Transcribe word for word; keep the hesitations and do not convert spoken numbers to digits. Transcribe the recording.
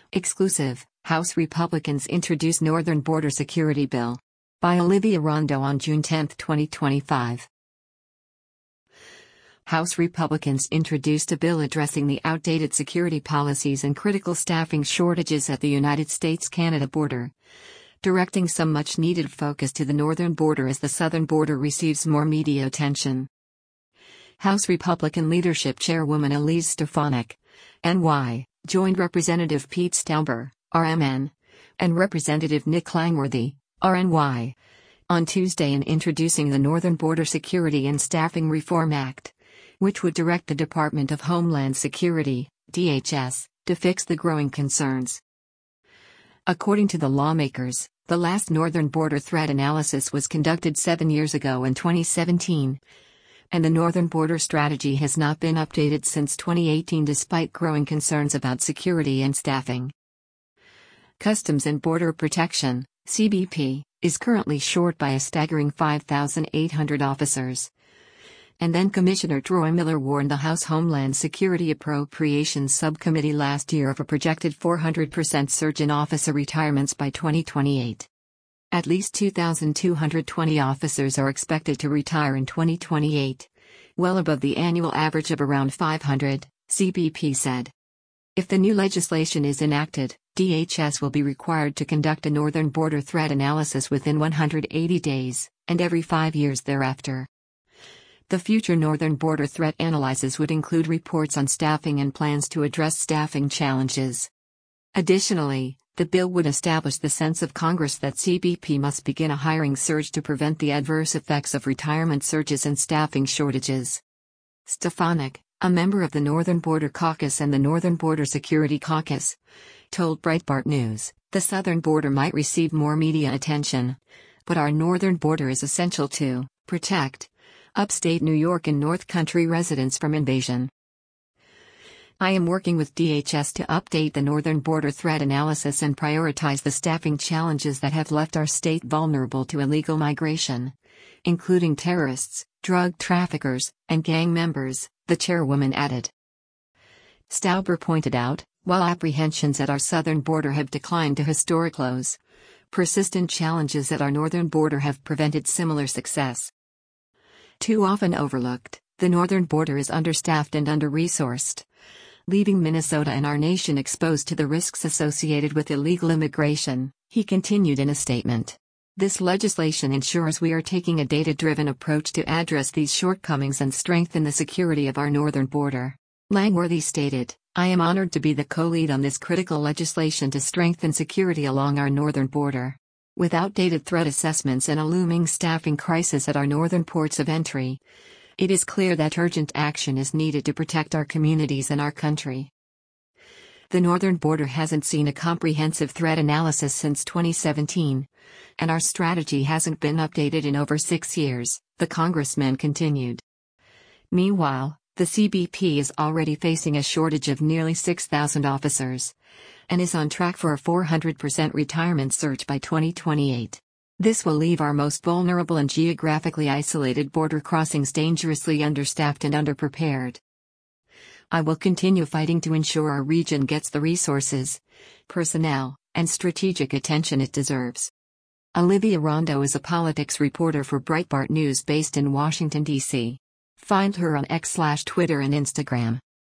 Exclusive, House Republicans introduce Northern Border Security Bill. By Olivia Rondo on June tenth, twenty twenty-five. House Republicans introduced a bill addressing the outdated security policies and critical staffing shortages at the United States-Canada border, directing some much-needed focus to the northern border as the southern border receives more media attention. House Republican Leadership Chairwoman Elise Stefanik, N Y, joined Representative Pete Stauber, R M N, and Representative Nick Langworthy, R N Y, on Tuesday in introducing the Northern Border Security and Staffing Reform Act, which would direct the Department of Homeland Security, D H S, to fix the growing concerns. According to the lawmakers, the last Northern Border Threat Analysis was conducted seven years ago in twenty seventeen, and the Northern Border Strategy has not been updated since twenty eighteen despite growing concerns about security and staffing. Customs and Border Protection, C B P, is currently short by a staggering five thousand eight hundred officers. And then Commissioner Troy Miller warned the House Homeland Security Appropriations Subcommittee last year of a projected four hundred percent surge in officer retirements by twenty twenty-eight. At least two thousand two hundred twenty officers are expected to retire in twenty twenty-eight, well above the annual average of around five hundred, C B P said. If the new legislation is enacted, D H S will be required to conduct a Northern Border Threat Analysis within one hundred eighty days, and every five years thereafter. The future Northern Border Threat Analysis would include reports on staffing and plans to address staffing challenges. Additionally, the bill would establish the sense of Congress that C B P must begin a hiring surge to prevent the adverse effects of retirement surges and staffing shortages. Stefanik, a member of the Northern Border Caucus and the Northern Border Security Caucus, told Breitbart News, the southern border might receive more media attention, but our northern border is essential to protect upstate New York and North Country residents from invasion. I am working with D H S to update the Northern Border Threat Analysis and prioritize the staffing challenges that have left our state vulnerable to illegal migration, including terrorists, drug traffickers, and gang members, the chairwoman added. Stauber pointed out, while apprehensions at our southern border have declined to historic lows, persistent challenges at our northern border have prevented similar success. Too often overlooked, the northern border is understaffed and under-resourced, leaving Minnesota and our nation exposed to the risks associated with illegal immigration, he continued in a statement. This legislation ensures we are taking a data-driven approach to address these shortcomings and strengthen the security of our northern border. Langworthy stated, I am honored to be the co-lead on this critical legislation to strengthen security along our northern border. With outdated threat assessments and a looming staffing crisis at our northern ports of entry, it is clear that urgent action is needed to protect our communities and our country. The northern border hasn't seen a comprehensive threat analysis since twenty seventeen, and our strategy hasn't been updated in over six years, the congressman continued. Meanwhile, the C B P is already facing a shortage of nearly six thousand officers, and is on track for a four hundred percent retirement surge by twenty twenty-eight. This will leave our most vulnerable and geographically isolated border crossings dangerously understaffed and underprepared. I will continue fighting to ensure our region gets the resources, personnel, and strategic attention it deserves. Olivia Rondo is a politics reporter for Breitbart News based in Washington, D C Find her on X slash Twitter and Instagram.